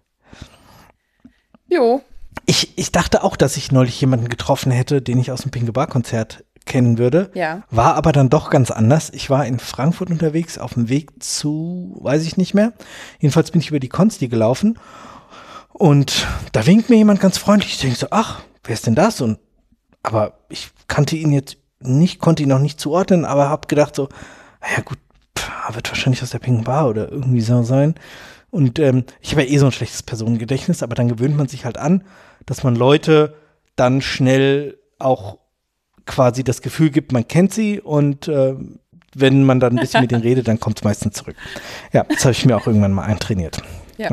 Jo. Ich dachte auch, dass ich neulich jemanden getroffen hätte, den ich aus dem Pinke Bar Konzert kennen würde. Ja. War aber dann doch ganz anders. Ich war in Frankfurt unterwegs, auf dem Weg zu, weiß ich nicht mehr. Jedenfalls bin ich über die Konsti gelaufen und da winkt mir jemand ganz freundlich. Ich denke so, ach, wer ist denn das? Aber ich kannte ihn jetzt nicht, konnte ihn noch nicht zuordnen, aber habe gedacht so, naja gut, wird wahrscheinlich aus der Pinken Bar oder irgendwie so sein. Und ich habe ja so ein schlechtes Personengedächtnis, aber dann gewöhnt man sich halt an, dass man Leute dann schnell auch quasi das Gefühl gibt, man kennt sie und wenn man dann ein bisschen mit denen redet, dann kommt es meistens zurück. Ja, das habe ich mir auch irgendwann mal eintrainiert. Ja.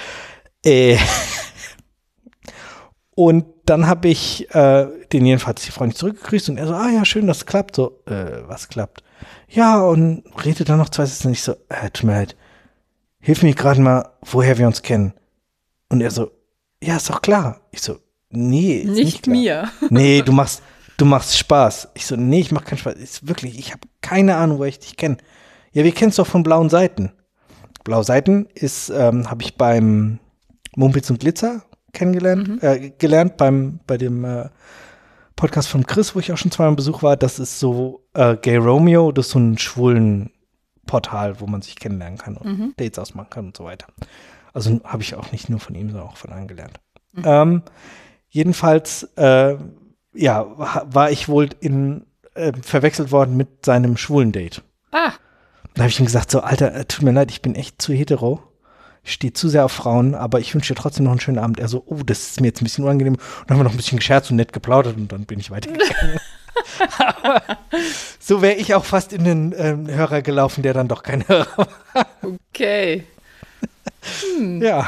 Und dann habe ich den jedenfalls die Freundin zurückgegrüßt und er so, ja, schön, das klappt. So, was klappt? Ja, und redet dann noch 2 Sätze und ich so, tut mir leid, hilf mir gerade mal, woher wir uns kennen. Und er so, ja, ist doch klar. Ich so, nee, ist nicht klar. Mir. Nee, du machst Spaß. Ich so, nee, ich mach keinen Spaß. Ist wirklich, ich habe keine Ahnung, woher ich dich kenne. Ja, wir kennen es doch von Blauen Seiten. Blaue Seiten ist, habe ich beim Mumpitz und Glitzer gelernt, bei dem Podcast von Chris, wo ich auch schon zweimal im Besuch war. Das ist so Gay Romeo, das ist so ein schwulen Portal, wo man sich kennenlernen kann und Dates ausmachen kann und so weiter. Also habe ich auch nicht nur von ihm, sondern auch von anderen gelernt. Jedenfalls war ich wohl verwechselt worden mit seinem schwulen Date. Ah. Da habe ich ihm gesagt, so, Alter, tut mir leid, ich bin echt zu hetero. Ich stehe zu sehr auf Frauen, aber ich wünsche dir trotzdem noch einen schönen Abend. Er so, das ist mir jetzt ein bisschen unangenehm. Und dann haben wir noch ein bisschen gescherzt und nett geplaudert und dann bin ich weitergegangen. Aber so wäre ich auch fast in den Hörer gelaufen, der dann doch kein Hörer war. Okay. Ja.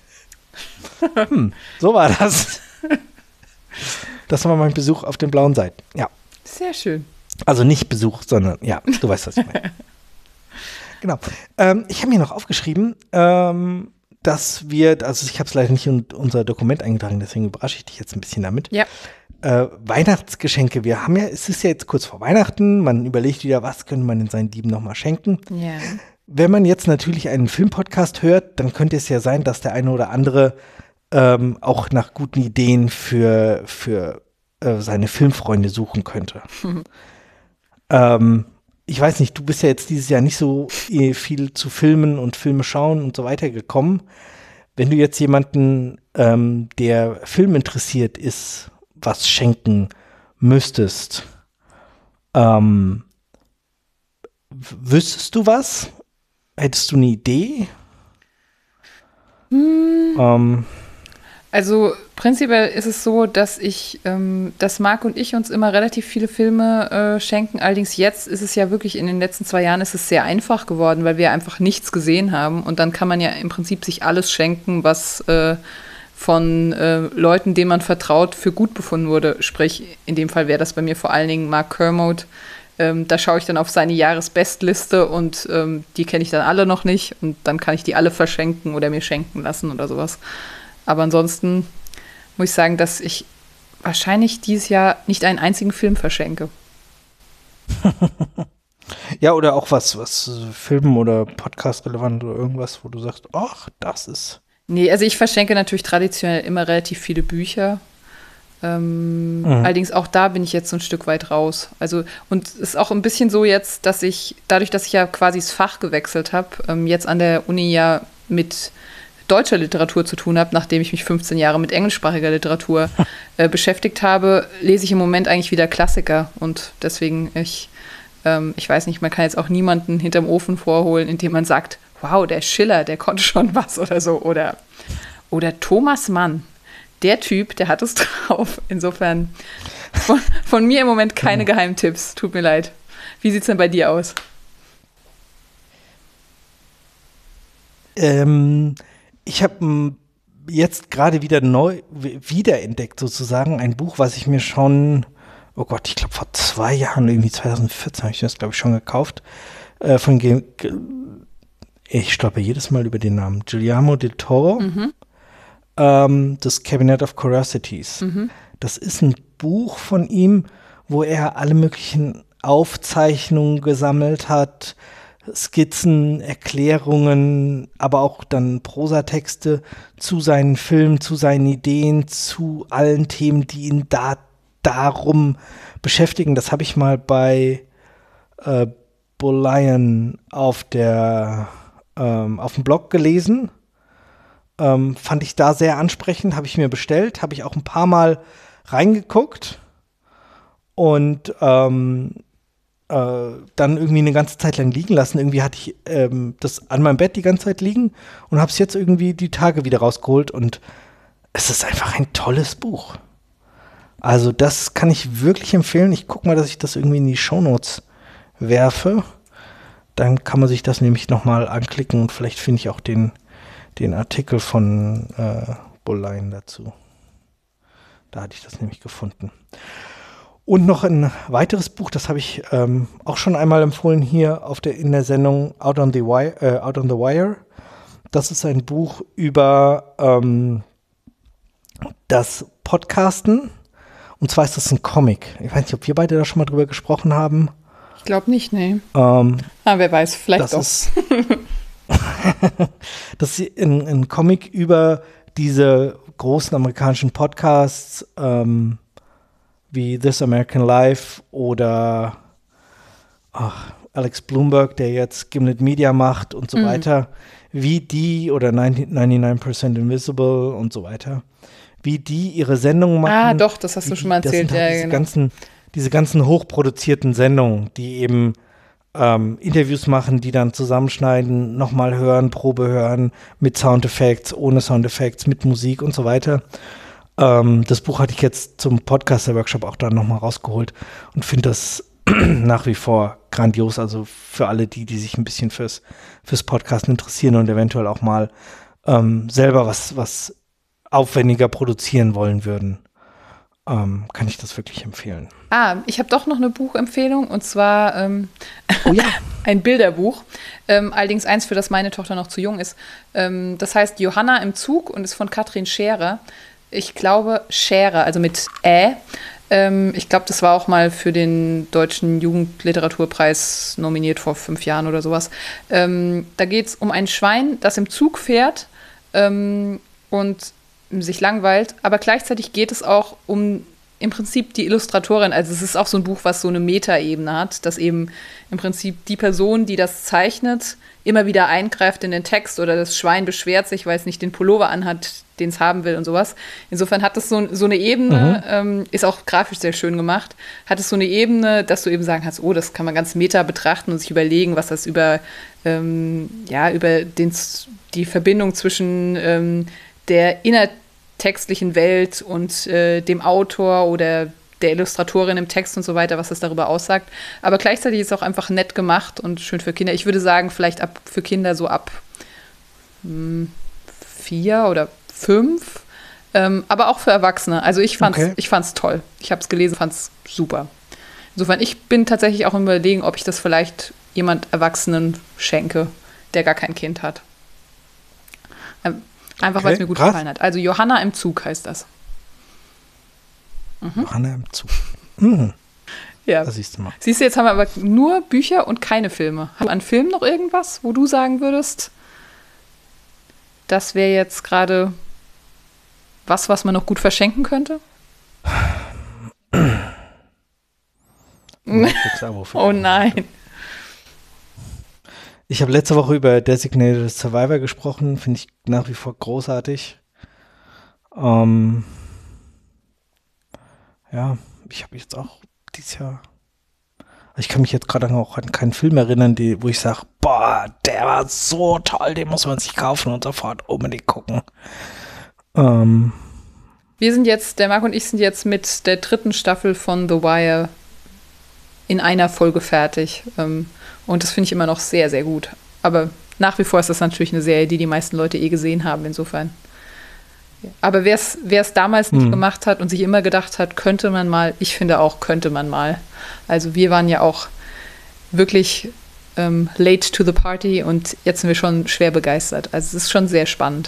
So war das. Das war mein Besuch auf den Blauen Seiten. Ja. Sehr schön. Also nicht Besuch, sondern, ja, du weißt, was ich meine. Genau. Ich habe mir noch aufgeschrieben, dass wir, also ich habe es leider nicht in unser Dokument eingetragen, deswegen überrasche ich dich jetzt ein bisschen damit. Ja. Weihnachtsgeschenke, es ist ja jetzt kurz vor Weihnachten, man überlegt wieder, was könnte man in seinen Lieben nochmal schenken. Ja. Wenn man jetzt natürlich einen Filmpodcast hört, dann könnte es ja sein, dass der eine oder andere auch nach guten Ideen für seine Filmfreunde suchen könnte. Ich weiß nicht, du bist ja jetzt dieses Jahr nicht so viel zu Filmen und Filme schauen und so weiter gekommen. Wenn du jetzt jemanden, der Film interessiert ist, was schenken müsstest, wüsstest du was? Hättest du eine Idee? Also prinzipiell ist es so, dass dass Marc und ich uns immer relativ viele Filme schenken. Allerdings jetzt ist es ja wirklich, in den letzten 2 Jahren ist es sehr einfach geworden, weil wir einfach nichts gesehen haben. Und dann kann man ja im Prinzip sich alles schenken, was von Leuten, denen man vertraut, für gut befunden wurde. Sprich, in dem Fall wäre das bei mir vor allen Dingen Mark Kermode. Da schaue ich dann auf seine Jahresbestliste und die kenne ich dann alle noch nicht und dann kann ich die alle verschenken oder mir schenken lassen oder sowas. Aber ansonsten muss ich sagen, dass ich wahrscheinlich dieses Jahr nicht einen einzigen Film verschenke. Ja, oder auch was Film- oder Podcast-relevant oder irgendwas, wo du sagst, ach, das ist... Nee, also ich verschenke natürlich traditionell immer relativ viele Bücher. Allerdings auch da bin ich jetzt so ein Stück weit raus. Also, und es ist auch ein bisschen so jetzt, dass dadurch, dass ich ja quasi das Fach gewechselt habe, jetzt an der Uni ja mit deutscher Literatur zu tun habe, nachdem ich mich 15 Jahre mit englischsprachiger Literatur beschäftigt habe, lese ich im Moment eigentlich wieder Klassiker. Und deswegen, ich weiß nicht, man kann jetzt auch niemanden hinterm Ofen vorholen, indem man sagt, wow, der Schiller, der konnte schon was oder so. Oder Thomas Mann, der Typ, der hat es drauf. Insofern von mir im Moment keine Geheimtipps. Tut mir leid. Wie sieht es denn bei dir aus? Ich habe jetzt gerade wieder wiederentdeckt sozusagen ein Buch, was ich mir schon, oh Gott, ich glaube vor 2 Jahren, irgendwie 2014 habe ich das, glaube ich, schon gekauft. Ich stolper jedes Mal über den Namen. Guillermo del Toro. Das Cabinet of Curiosities. Das ist ein Buch von ihm, wo er alle möglichen Aufzeichnungen gesammelt hat, Skizzen, Erklärungen, aber auch dann Prosatexte zu seinen Filmen, zu seinen Ideen, zu allen Themen, die ihn darum beschäftigen. Das habe ich mal bei Bolian auf dem Blog gelesen. Fand ich da sehr ansprechend, habe ich mir bestellt, habe ich auch ein paar Mal reingeguckt und dann irgendwie eine ganze Zeit lang liegen lassen. Irgendwie hatte ich das an meinem Bett die ganze Zeit liegen und habe es jetzt irgendwie die Tage wieder rausgeholt und es ist einfach ein tolles Buch. Also das kann ich wirklich empfehlen. Ich gucke mal, dass ich das irgendwie in die Shownotes werfe. Dann kann man sich das nämlich nochmal anklicken und vielleicht finde ich auch den Artikel von Bolian dazu. Da hatte ich das nämlich gefunden. Und noch ein weiteres Buch, das habe ich auch schon einmal empfohlen hier in der Sendung Out on the Wire. Das ist ein Buch über das Podcasten. Und zwar ist das ein Comic. Ich weiß nicht, ob wir beide da schon mal drüber gesprochen haben. Ich glaube nicht, nee. Wer weiß, vielleicht doch. Das ist ein Comic über diese großen amerikanischen Podcasts, wie This American Life oder Alex Bloomberg, der jetzt Gimlet Media macht und so weiter, wie die oder 99% Invisible und so weiter, wie die ihre Sendungen machen. Doch, das hast du schon mal erzählt. Das sind halt diese ganzen hochproduzierten Sendungen, die eben Interviews machen, die dann zusammenschneiden, nochmal hören, Probe hören, mit Soundeffekts, ohne Soundeffekts, mit Musik und so weiter. Das Buch hatte ich jetzt zum Podcaster-Workshop auch dann nochmal rausgeholt und finde das nach wie vor grandios. Also für alle die sich ein bisschen fürs Podcasten interessieren und eventuell auch mal selber was aufwendiger produzieren wollen würden, kann ich das wirklich empfehlen. Ich habe doch noch eine Buchempfehlung und zwar ein Bilderbuch. Allerdings eins, für das meine Tochter noch zu jung ist. Das heißt Johanna im Zug und ist von Katrin Scherer. Ich glaube Scherer, also mit ich glaube, das war auch mal für den Deutschen Jugendliteraturpreis nominiert vor 5 Jahren oder sowas. Da geht es um ein Schwein, das im Zug fährt und sich langweilt, aber gleichzeitig geht es auch um im Prinzip die Illustratorin, also es ist auch so ein Buch, was so eine Metaebene hat, dass eben im Prinzip die Person, die das zeichnet, immer wieder eingreift in den Text oder das Schwein beschwert sich, weil es nicht den Pullover anhat, den es haben will und sowas. Insofern hat es so eine Ebene, ist auch grafisch sehr schön gemacht, hat es so eine Ebene, dass du eben sagen kannst, das kann man ganz meta betrachten und sich überlegen, was das über die Verbindung zwischen der innertextlichen Welt und dem Autor oder der Illustratorin im Text und so weiter, was das darüber aussagt. Aber gleichzeitig ist es auch einfach nett gemacht und schön für Kinder. Ich würde sagen, vielleicht für Kinder so ab 4 oder 5. Aber auch für Erwachsene. Also ich fand's toll. Ich habe es gelesen, fand's super. Insofern, ich bin tatsächlich auch im Überlegen, ob ich das vielleicht jemand Erwachsenen schenke, der gar kein Kind hat. Einfach, weil es mir gut gefallen hat. Also Johanna im Zug heißt das. Johanna im Zug. Mhm. Ja. Das siehst du mal. Siehst du, jetzt haben wir aber nur Bücher und keine Filme. Hast du an Filmen noch irgendwas, wo du sagen würdest, das wäre jetzt gerade was man noch gut verschenken könnte? Oh nein. Ich habe letzte Woche über Designated Survivor gesprochen. Finde ich nach wie vor großartig. Ja, ich habe jetzt auch dieses Jahr. Ich kann mich jetzt gerade auch an keinen Film erinnern, wo ich sage, boah, der war so toll, den muss man sich kaufen und sofort unbedingt gucken. Wir sind jetzt, der Marc und ich sind jetzt mit der 3. Staffel von The Wire in einer Folge fertig. Und das finde ich immer noch sehr, sehr gut. Aber nach wie vor ist das natürlich eine Serie, die meisten Leute gesehen haben, insofern. Aber wer es damals nicht gemacht hat und sich immer gedacht hat, könnte man mal, ich finde auch, könnte man mal. Also wir waren ja auch wirklich late to the party und jetzt sind wir schon schwer begeistert. Also es ist schon sehr spannend.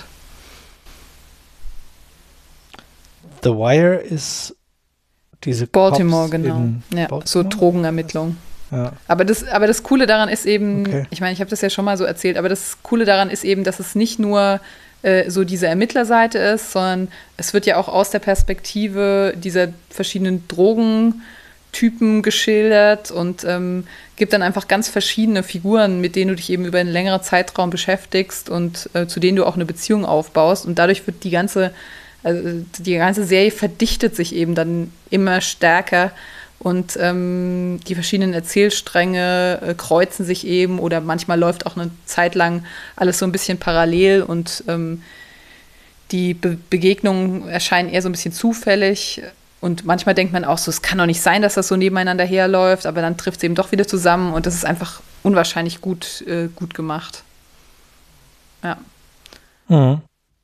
The Wire ist diese Baltimore, genau. Ja, Baltimore? so Drogenermittlung. Ja. Aber das Coole daran ist eben, Ich meine, ich habe das ja schon mal so erzählt, aber das Coole daran ist eben, dass es nicht nur so diese Ermittlerseite ist, sondern es wird ja auch aus der Perspektive dieser verschiedenen Drogentypen geschildert und gibt dann einfach ganz verschiedene Figuren, mit denen du dich eben über einen längeren Zeitraum beschäftigst und zu denen du auch eine Beziehung aufbaust. Und dadurch wird die ganze Serie verdichtet sich eben dann immer stärker und die verschiedenen Erzählstränge kreuzen sich eben oder manchmal läuft auch eine Zeit lang alles so ein bisschen parallel und die Begegnungen erscheinen eher so ein bisschen zufällig und manchmal denkt man auch so, es kann doch nicht sein, dass das so nebeneinander herläuft, aber dann trifft es eben doch wieder zusammen und das ist einfach unwahrscheinlich gut gemacht. Ja. Mhm.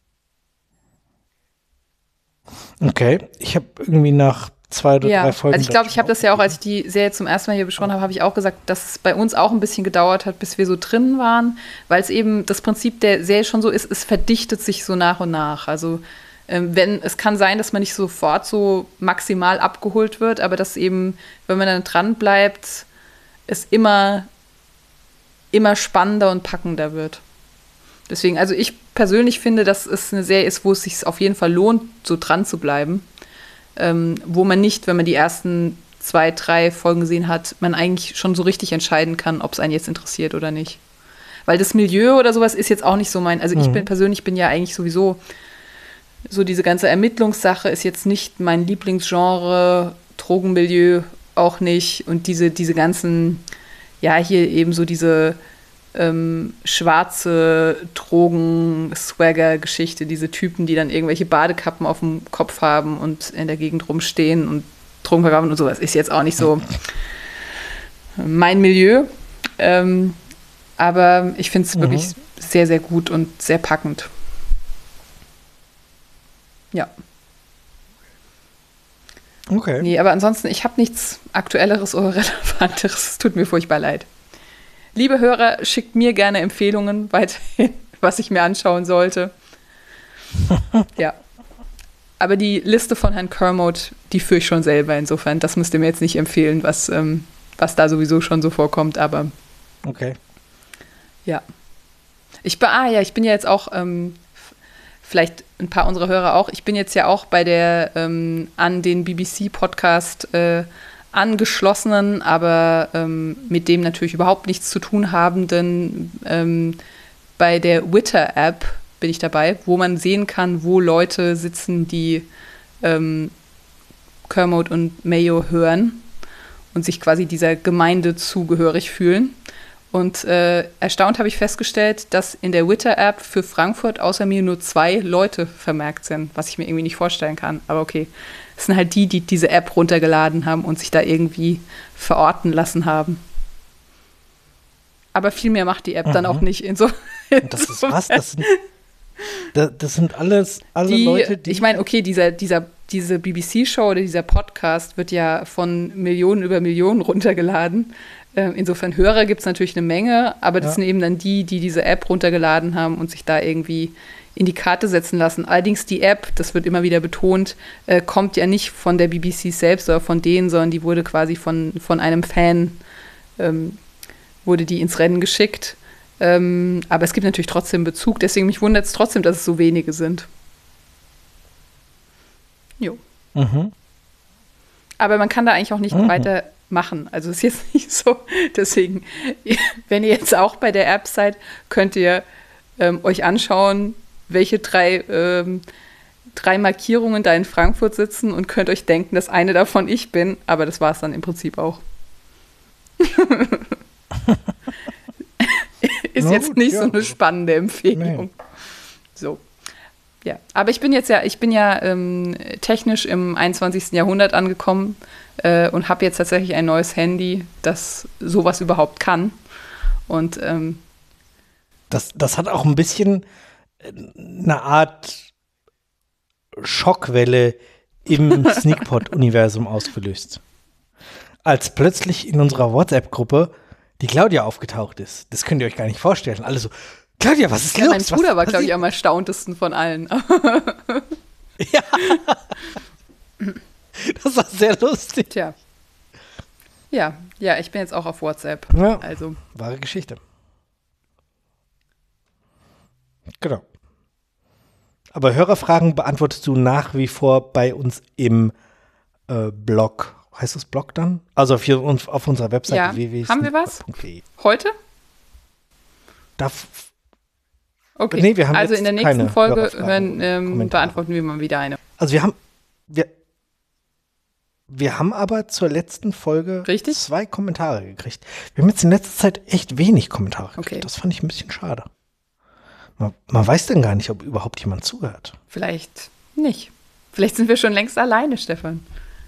Okay, ich habe irgendwie nach 2 oder 3 Folgen. Also ich glaube, ich habe das ja auch, als ich die Serie zum ersten Mal hier besprochen habe, habe ich auch gesagt, dass es bei uns auch ein bisschen gedauert hat, bis wir so drin waren, weil es eben das Prinzip der Serie schon so ist, es verdichtet sich so nach und nach. Also es kann sein, dass man nicht sofort so maximal abgeholt wird, aber dass eben, wenn man dann dran bleibt, es immer spannender und packender wird. Deswegen, also ich persönlich finde, dass es eine Serie ist, wo es sich auf jeden Fall lohnt, so dran zu bleiben. Wo man nicht, wenn man die ersten 2, 3 Folgen gesehen hat, man eigentlich schon so richtig entscheiden kann, ob es einen jetzt interessiert oder nicht. Weil das Milieu oder sowas ist jetzt auch nicht so also ich bin ja eigentlich sowieso, so diese ganze Ermittlungssache ist jetzt nicht mein Lieblingsgenre, Drogenmilieu auch nicht und diese ganzen, ja, hier eben so diese schwarze Drogen-Swagger-Geschichte, diese Typen, die dann irgendwelche Badekappen auf dem Kopf haben und in der Gegend rumstehen und Drogen verkaufen und sowas, ist jetzt auch nicht so mein Milieu. Aber ich finde es wirklich sehr, sehr gut und sehr packend. Ja. Okay. Nee, aber ansonsten, ich habe nichts Aktuelleres oder Relevanteres. Es tut mir furchtbar leid. Liebe Hörer, schickt mir gerne Empfehlungen weiterhin, was ich mir anschauen sollte. Ja. Aber die Liste von Herrn Kermode, die führe ich schon selber. Insofern, das müsst ihr mir jetzt nicht empfehlen, was da sowieso schon so vorkommt. Aber okay. Ja. Ich bin ja jetzt auch, vielleicht ein paar unserer Hörer auch, ich bin jetzt ja auch bei der an den BBC-Podcast angeschlossenen, aber mit dem natürlich überhaupt nichts zu tun habenden, bei der Witter-App bin ich dabei, wo man sehen kann, wo Leute sitzen, die Kermode und Mayo hören und sich quasi dieser Gemeinde zugehörig fühlen. Und erstaunt habe ich festgestellt, dass in der Witter-App für Frankfurt außer mir nur 2 Leute vermerkt sind, was ich mir irgendwie nicht vorstellen kann. Aber okay, es sind halt die diese App runtergeladen haben und sich da irgendwie verorten lassen haben. Aber viel mehr macht die App dann auch nicht. Das ist was? Das sind alle Leute, die... Ich meine, okay, diese BBC-Show oder dieser Podcast wird ja von Millionen über Millionen runtergeladen. Insofern Hörer gibt es natürlich eine Menge, aber das sind eben dann die diese App runtergeladen haben und sich da irgendwie in die Karte setzen lassen. Allerdings die App, das wird immer wieder betont, kommt ja nicht von der BBC selbst oder von denen, sondern die wurde quasi von einem Fan, wurde die ins Rennen geschickt. Aber es gibt natürlich trotzdem Bezug, deswegen mich wundert es trotzdem, dass es so wenige sind. Jo. Mhm. Aber man kann da eigentlich auch nicht weiter machen. Also ist jetzt nicht so. Deswegen, wenn ihr jetzt auch bei der App seid, könnt ihr euch anschauen, welche drei Markierungen da in Frankfurt sitzen und könnt euch denken, dass eine davon ich bin. Aber das war es dann im Prinzip auch. Ist jetzt nicht so eine spannende Empfehlung. Nee. So. Ja, aber ich bin ja technisch im 21. Jahrhundert angekommen und habe jetzt tatsächlich ein neues Handy, das sowas überhaupt kann. Und das hat auch ein bisschen eine Art Schockwelle im Sneakpot-Universum ausgelöst. Als plötzlich in unserer WhatsApp-Gruppe die Claudia aufgetaucht ist. Das könnt ihr euch gar nicht vorstellen. Alle so, Claudia, was ist los? Mein Bruder war, glaube ich, am erstauntesten von allen. Ja. Das war sehr lustig. Tja. Ja, ich bin jetzt auch auf WhatsApp. Ja, also. Wahre Geschichte. Genau. Aber Hörerfragen beantwortest du nach wie vor bei uns im Blog. Heißt das Blog dann? Also auf unserer Webseite www. Haben wir was? Heute? Okay, nee, wir haben also in der nächsten Folge beantworten wir mal wieder eine. Also wir haben aber zur letzten Folge 2 Kommentare gekriegt. Wir haben jetzt in letzter Zeit echt wenig Kommentare gekriegt. Das fand ich ein bisschen schade. Man weiß dann gar nicht, ob überhaupt jemand zuhört. Vielleicht nicht. Vielleicht sind wir schon längst alleine, Stefan.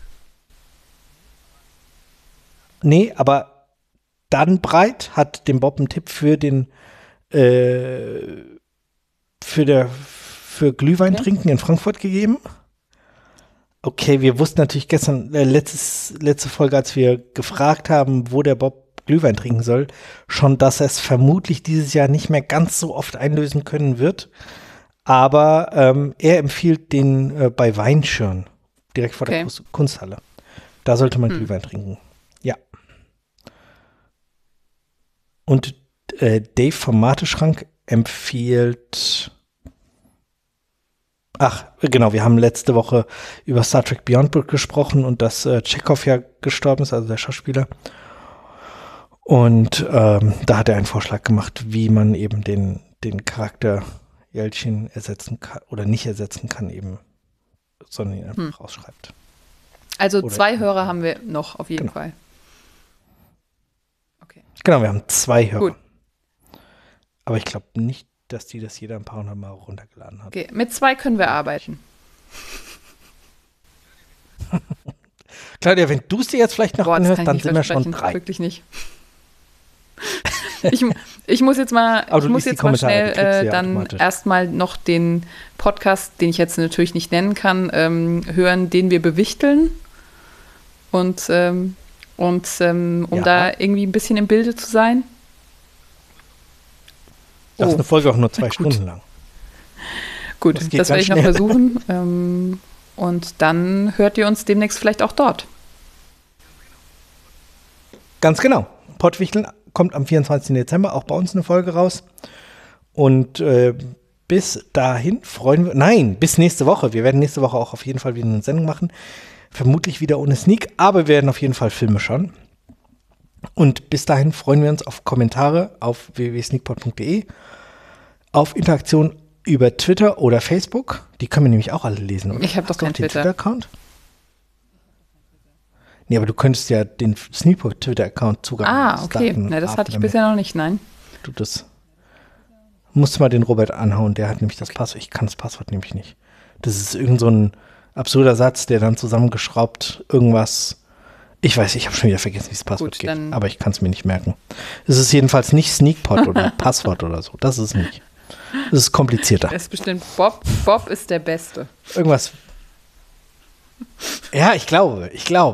Nee, aber Dan Breit hat dem Bob einen Tipp für den für Glühwein trinken in Frankfurt gegeben. Okay, wir wussten natürlich gestern, letzte Folge, als wir gefragt haben, wo der Bob Glühwein trinken soll, schon, dass er es vermutlich dieses Jahr nicht mehr ganz so oft einlösen können wird. Aber er empfiehlt den bei Weinschirn, direkt vor der Kunsthalle. Da sollte man Glühwein trinken. Ja. Und Dave vom Mateschrank empfiehlt. Ach, genau, wir haben letzte Woche über Star Trek Beyond gesprochen und dass Chekhov ja gestorben ist, also der Schauspieler. Und da hat er einen Vorschlag gemacht, wie man eben den Charakter Jeltsin ersetzen kann oder nicht ersetzen kann, eben, sondern ihn einfach rausschreibt. Also oder 2 Hörer haben wir noch auf jeden Fall. Okay. Genau, wir haben 2 Hörer. Gut. Aber ich glaube nicht, dass die das jeder ein paar hundert Mal runtergeladen hat. Okay, mit 2 können wir arbeiten. Claudia, wenn du es dir jetzt vielleicht noch anhörst, dann sind wir schon 3. Wirklich nicht. Ich muss jetzt mal, schnell dann erstmal noch den Podcast, den ich jetzt natürlich nicht nennen kann, hören, den wir bewichteln. Und um da irgendwie ein bisschen im Bilde zu sein. Das ist eine Folge auch nur 2 Stunden lang. Gut, das werde ich noch versuchen. Und dann hört ihr uns demnächst vielleicht auch dort. Ganz genau. Pottwichteln kommt am 24. Dezember auch bei uns eine Folge raus. Und bis dahin bis nächste Woche. Wir werden nächste Woche auch auf jeden Fall wieder eine Sendung machen. Vermutlich wieder ohne Sneak, aber wir werden auf jeden Fall Filme schauen. Und bis dahin freuen wir uns auf Kommentare auf www.sneakpot.de, auf Interaktion über Twitter oder Facebook. Die können wir nämlich auch alle lesen, oder? Ich habe doch keinen Twitter-Account. Nee, aber du könntest ja den Sneakpot Twitter-Account Zugang okay. Na, das hatte ich bisher noch nicht, nein. Du musst mal den Robert anhauen, der hat nämlich das Passwort. Ich kann das Passwort nämlich nicht. Das ist irgend so ein absurder Satz, der dann zusammengeschraubt irgendwas. Ich weiß, ich habe schon wieder vergessen, wie das Passwort geht, aber ich kann es mir nicht merken. Es ist jedenfalls nicht Sneakpot oder Passwort oder so. Das ist es nicht. Das ist komplizierter. Das ist bestimmt Bob. Bob ist der Beste. Irgendwas. Ja, ich glaube.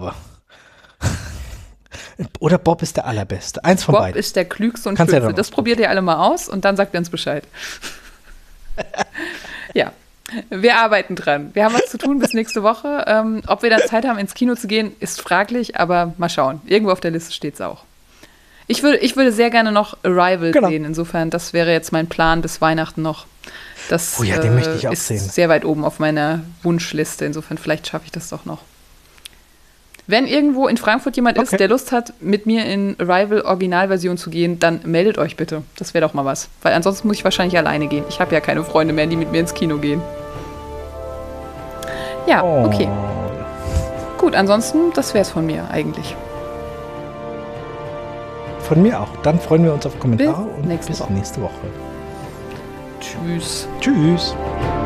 Oder Bob ist der Allerbeste. Eins von beiden. Bob ist der Klügste und Kannst Schönste. ja Das probiert ihr alle mal aus und dann sagt ihr uns Bescheid. Ja, wir arbeiten dran. Wir haben was zu tun bis nächste Woche. Ob wir dann Zeit haben, ins Kino zu gehen, ist fraglich, aber mal schauen. Irgendwo auf der Liste steht es auch. Ich würde sehr gerne noch Arrival sehen. Insofern, das wäre jetzt mein Plan bis Weihnachten noch. Das den möchte ich auch ist sehen. sehr weit oben auf meiner Wunschliste. Insofern, vielleicht schaffe ich das doch noch. Wenn irgendwo in Frankfurt jemand ist, der Lust hat, mit mir in Arrival Originalversion zu gehen, dann meldet euch bitte. Das wäre doch mal was. Weil ansonsten muss ich wahrscheinlich alleine gehen. Ich habe ja keine Freunde mehr, die mit mir ins Kino gehen. Ja, okay. Gut, ansonsten, das wäre es von mir eigentlich. Von mir auch. Dann freuen wir uns auf Kommentare bis nächste Woche. Tschüss. Tschüss.